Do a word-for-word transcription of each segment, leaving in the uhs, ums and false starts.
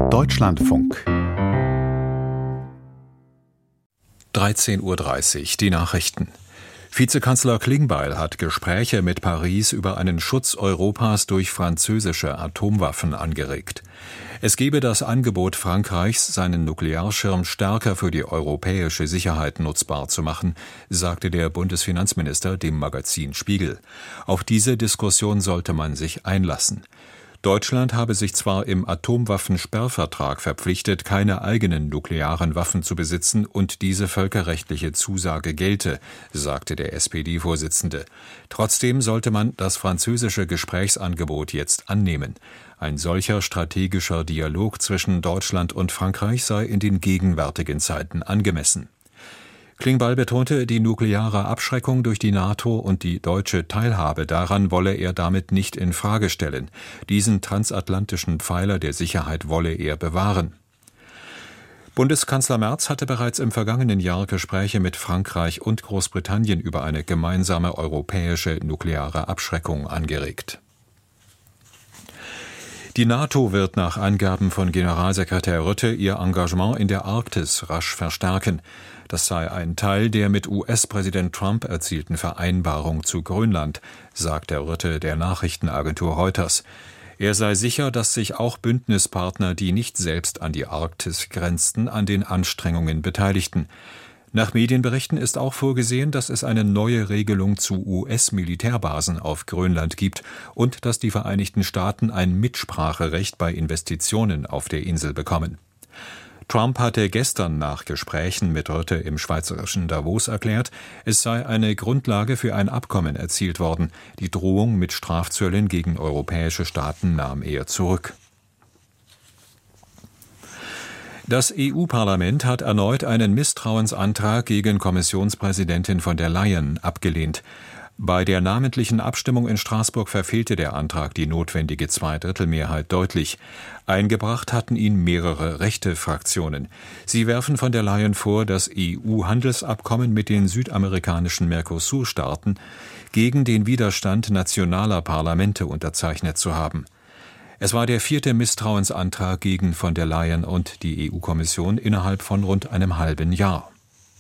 Deutschlandfunk. dreizehn Uhr dreißig, die Nachrichten. Vizekanzler Klingbeil hat Gespräche mit Paris über einen Schutz Europas durch französische Atomwaffen angeregt. Es gebe das Angebot Frankreichs, seinen Nuklearschirm stärker für die europäische Sicherheit nutzbar zu machen, sagte der Bundesfinanzminister dem Magazin Spiegel. Auf diese Diskussion sollte man sich einlassen. Deutschland habe sich zwar im Atomwaffensperrvertrag verpflichtet, keine eigenen nuklearen Waffen zu besitzen und diese völkerrechtliche Zusage gelte, sagte der S P D-Vorsitzende. Trotzdem sollte man das französische Gesprächsangebot jetzt annehmen. Ein solcher strategischer Dialog zwischen Deutschland und Frankreich sei in den gegenwärtigen Zeiten angemessen. Klingbeil betonte, die nukleare Abschreckung durch die NATO und die deutsche Teilhabe daran wolle er damit nicht in Frage stellen. Diesen transatlantischen Pfeiler der Sicherheit wolle er bewahren. Bundeskanzler Merz hatte bereits im vergangenen Jahr Gespräche mit Frankreich und Großbritannien über eine gemeinsame europäische nukleare Abschreckung angeregt. Die NATO wird nach Angaben von Generalsekretär Rutte ihr Engagement in der Arktis rasch verstärken. Das sei ein Teil der mit U S-Präsident Trump erzielten Vereinbarung zu Grönland, sagte Rutte der Nachrichtenagentur Reuters. Er sei sicher, dass sich auch Bündnispartner, die nicht selbst an die Arktis grenzten, an den Anstrengungen beteiligten. Nach Medienberichten ist auch vorgesehen, dass es eine neue Regelung zu U S-Militärbasen auf Grönland gibt und dass die Vereinigten Staaten ein Mitspracherecht bei Investitionen auf der Insel bekommen. Trump hatte gestern nach Gesprächen mit Rutte im schweizerischen Davos erklärt, es sei eine Grundlage für ein Abkommen erzielt worden. Die Drohung mit Strafzöllen gegen europäische Staaten nahm er zurück. Das E U-Parlament hat erneut einen Misstrauensantrag gegen Kommissionspräsidentin von der Leyen abgelehnt. Bei der namentlichen Abstimmung in Straßburg verfehlte der Antrag die notwendige Zweidrittelmehrheit deutlich. Eingebracht hatten ihn mehrere rechte Fraktionen. Sie werfen von der Leyen vor, das E U-Handelsabkommen mit den südamerikanischen Mercosur-Staaten gegen den Widerstand nationaler Parlamente unterzeichnet zu haben. Es war der vierte Misstrauensantrag gegen von der Leyen und die E U-Kommission innerhalb von rund einem halben Jahr.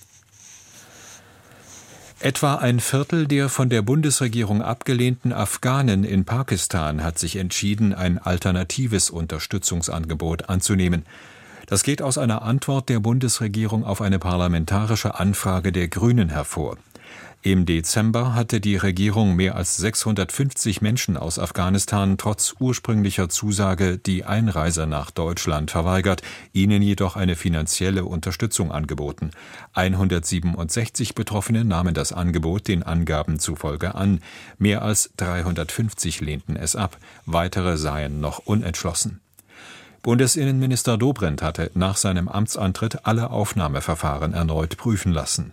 Etwa ein Viertel der von der Bundesregierung abgelehnten Afghanen in Pakistan hat sich entschieden, ein alternatives Unterstützungsangebot anzunehmen. Das geht aus einer Antwort der Bundesregierung auf eine parlamentarische Anfrage der Grünen hervor. Im Dezember hatte die Regierung mehr als sechshundertfünfzig Menschen aus Afghanistan trotz ursprünglicher Zusage die Einreise nach Deutschland verweigert, ihnen jedoch eine finanzielle Unterstützung angeboten. hundertsiebenundsechzig Betroffene nahmen das Angebot den Angaben zufolge an. Mehr als dreihundertfünfzig lehnten es ab. Weitere seien noch unentschlossen. Bundesinnenminister Dobrindt hatte nach seinem Amtsantritt alle Aufnahmeverfahren erneut prüfen lassen.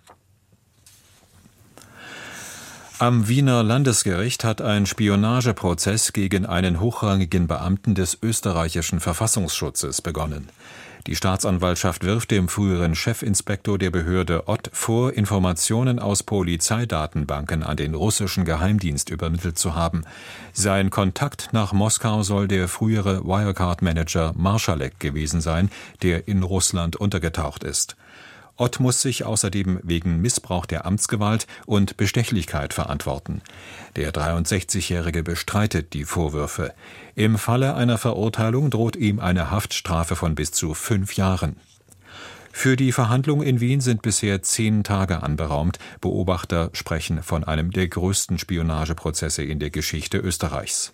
Am Wiener Landesgericht hat ein Spionageprozess gegen einen hochrangigen Beamten des österreichischen Verfassungsschutzes begonnen. Die Staatsanwaltschaft wirft dem früheren Chefinspektor der Behörde Ott vor, Informationen aus Polizeidatenbanken an den russischen Geheimdienst übermittelt zu haben. Sein Kontakt nach Moskau soll der frühere Wirecard-Manager Marschalek gewesen sein, der in Russland untergetaucht ist. Ott muss sich außerdem wegen Missbrauch der Amtsgewalt und Bestechlichkeit verantworten. Der dreiundsechzigjährige bestreitet die Vorwürfe. Im Falle einer Verurteilung droht ihm eine Haftstrafe von bis zu fünf Jahren. Für die Verhandlung in Wien sind bisher zehn Tage anberaumt. Beobachter sprechen von einem der größten Spionageprozesse in der Geschichte Österreichs.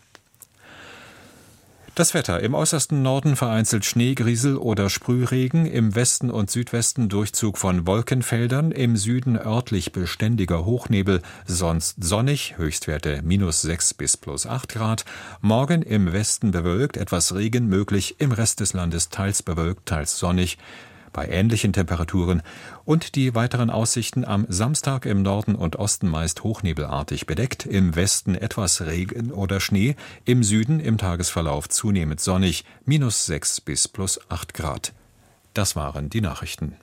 Das Wetter: im äußersten Norden vereinzelt Schneegriesel oder Sprühregen, im Westen und Südwesten Durchzug von Wolkenfeldern, im Süden örtlich beständiger Hochnebel, sonst sonnig, Höchstwerte minus sechs bis plus acht Grad. Morgen im Westen bewölkt, etwas Regen möglich, im Rest des Landes teils bewölkt, teils sonnig, bei ähnlichen Temperaturen. Und die weiteren Aussichten: am Samstag im Norden und Osten meist hochnebelartig bedeckt, im Westen etwas Regen oder Schnee, im Süden im Tagesverlauf zunehmend sonnig, minus sechs bis plus acht Grad. Das waren die Nachrichten.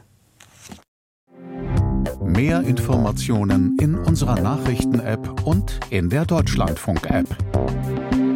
Mehr Informationen in unserer Nachrichten-App und in der Deutschlandfunk-App.